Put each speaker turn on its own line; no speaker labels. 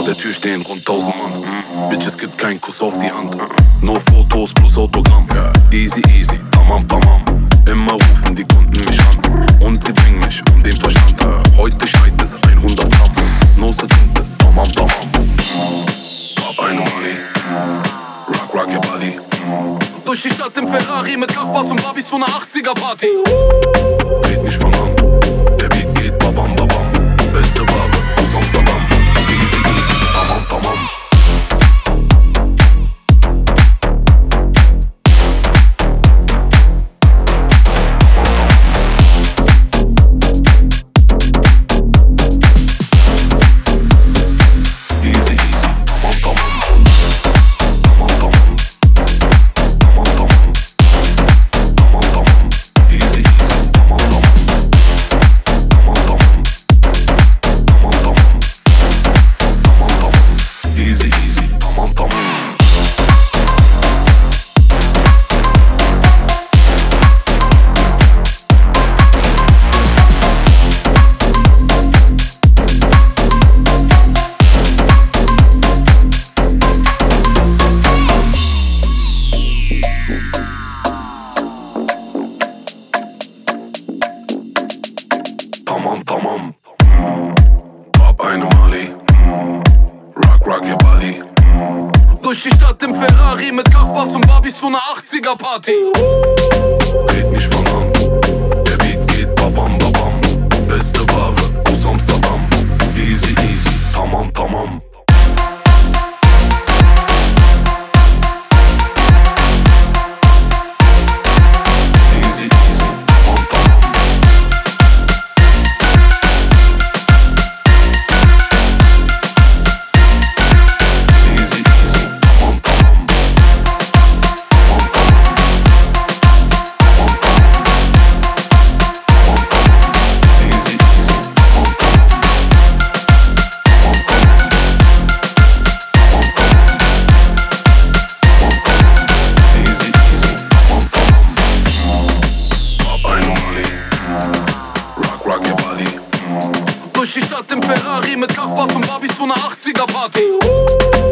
Vor der Tür stehen rund 1000 Mann. Bitches gibt keinen Kuss auf die Hand. Nur Fotos plus Autogramm. Easy, easy, tamam, tamam. Immer rufen die Kunden mich an. Und sie bringen mich um den Verstand. Heute schreit es 100 Gramm. Nose Tinte, tamam, tamam. Hab eine Money. Rock, rock your body. Durch die Stadt im Ferrari mit Kachbass und Barbie zu einer 80er-Party. Red nicht von an. Der Beat geht babam, babam. Beste Ware aus Amsterdam. Easy, easy, tamam, tamam. Tamam, tamam. Hab eine Mali. Rock, rock your body. Durch die Stadt im Ferrari mit Kachbass und Barbies zu einer 80er-Party. Red nicht von an. Der Beat geht babam, babam. Beste Ware aus Amsterdam. Easy, easy, tamam, tamam. Durch die Stadt im Ferrari mit Kachbass und Barbies zu einer 80er-Party.